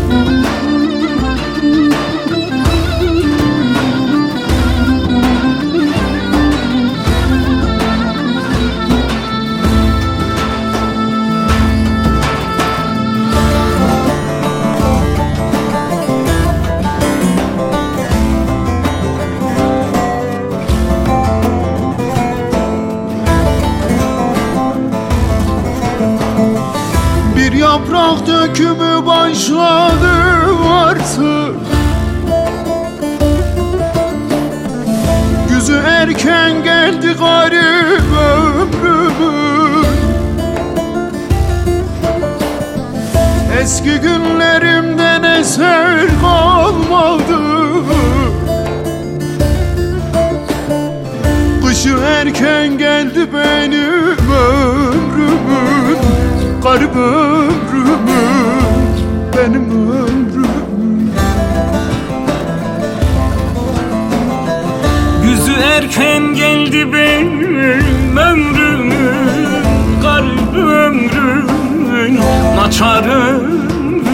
Yaprak dökümü başladı artık. Güzü erken geldi garip ömrümün. Eski günlerimden eser kalmadı. Kışı erken geldi benim ömrümün. Garip ömrümün, benim ömrümün. Güzü erken geldi benim ömrümün, garip ömrümün, naçar ömrümün.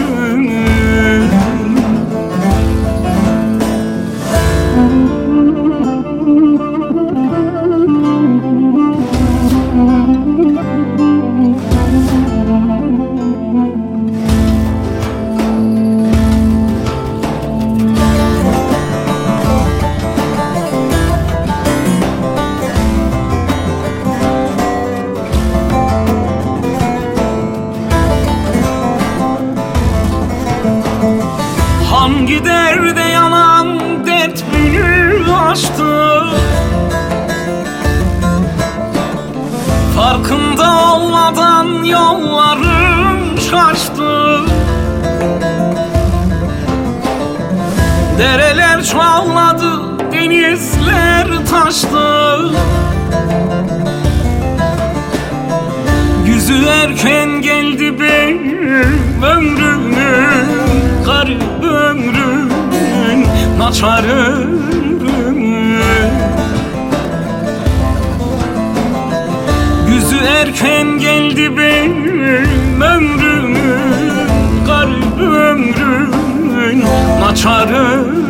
Hangi derde yanan dert beni aştı, farkında olmadan yollarım şaştı. Dereler çoğaldı, denizler taştı. Güzü erken geldi benim ömrümün, garip ömrümün, naçar ömrümün. Güzü erken geldi benim ömrümün, garip ömrümün, naçar ömrümün.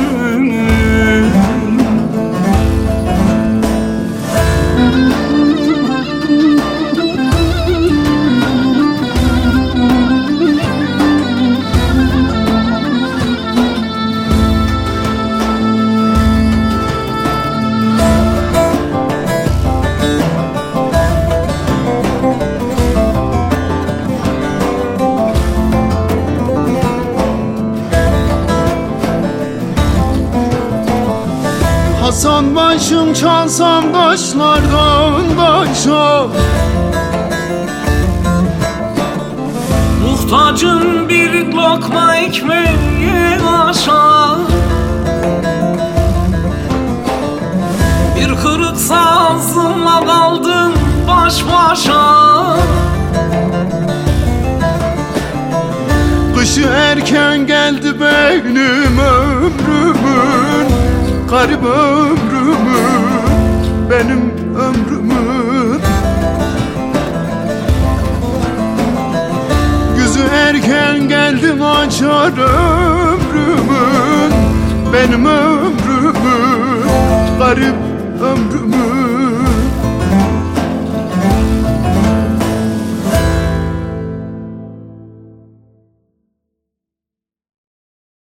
Hasan başım çalsam taşlardan taşa. Muhtacım bir lokma ekmeğe aşa. Bir kırık sazımla kaldım baş başa. Kışı erken geldi benim ömrümün, garip ömrümün, benim ömrümün. Güzü erken geldi naçar ömrümün, benim ömrümün, garip ömrümün.